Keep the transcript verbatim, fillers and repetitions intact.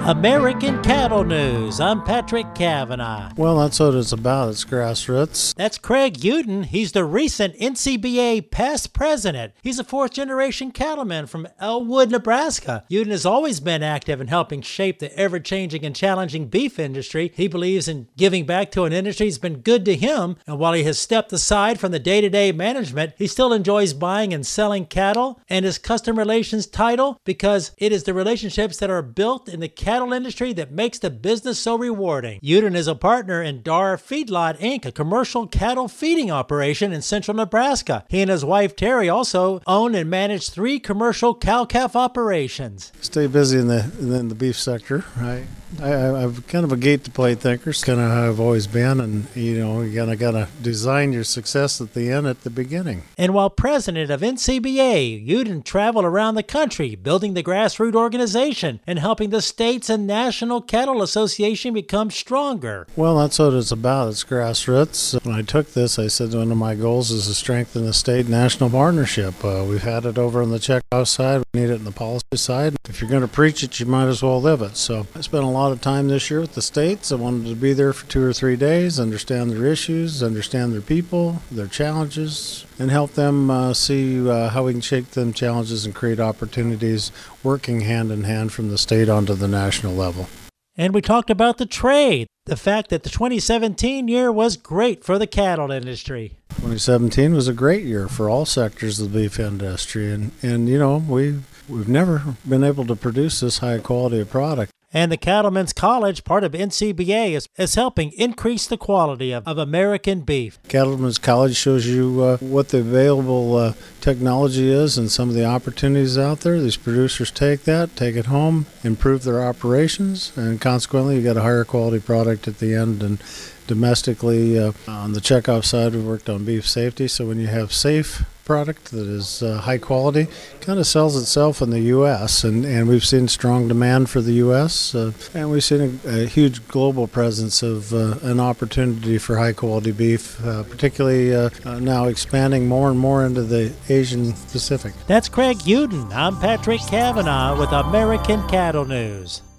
American Cattle News. I'm Patrick Cavanaugh. Well, that's what it's about. It's grassroots. That's Craig Uden. He's the recent N C B A past president. He's a fourth-generation cattleman from Elwood, Nebraska. Uden has always been active in helping shape the ever-changing and challenging beef industry. He believes in giving back to an industry that's been good to him, and while he has stepped aside from the day-to-day management, he still enjoys buying and selling cattle and his customer relations title because it is the relationships that are built in the cattle industry that makes the business so rewarding. Uden is a partner in Dar Feedlot, Incorporated, a commercial cattle feeding operation in central Nebraska. He and his wife Terry also own and manage three commercial cow-calf operations. Stay busy in the in the beef sector. I, I I'm kind of a gate-to-plate thinker. It's kind of how I've always been, and you know, you gotta gotta design your success at the end, at the beginning. And while president of N C B A, Uden traveled around the country building the grassroots organization and helping the states and National Cattle Association become stronger. Well, that's what it's about. It's grassroots. When I took this, I said one of my goals is to strengthen the state-national partnership. Uh, we've had it over on the checkout side. We need it on the policy side. If you're going to preach it, you might as well live it. So I spent a lot of time this year with the states. I wanted to be there for two or three days, understand their issues, understand their people, their challenges, and help them uh, see uh, how we can shape them challenges and create opportunities working hand in hand from the state onto the national level. And we talked about the trade, the fact that the twenty seventeen year was great for the cattle industry. twenty seventeen was a great year for all sectors of the beef industry, and, and you know, we've, we've never been able to produce this high quality of product. And the Cattlemen's College, part of N C B A, is, is helping increase the quality of, of American beef. Cattlemen's College shows you uh, what the available uh, technology is and some of the opportunities out there. These producers take that, take it home, improve their operations, and consequently you get a higher quality product at the end. And domestically, uh, on the checkoff side, we worked on beef safety. So when you have safe product that is uh, high quality, kind of sells itself in the U S and, and we've seen strong demand for the U S uh, and we've seen a, a huge global presence of uh, an opportunity for high quality beef, uh, particularly uh, uh, now expanding more and more into the Asian Pacific. That's Craig Uden. I'm Patrick Cavanaugh with American Cattle News.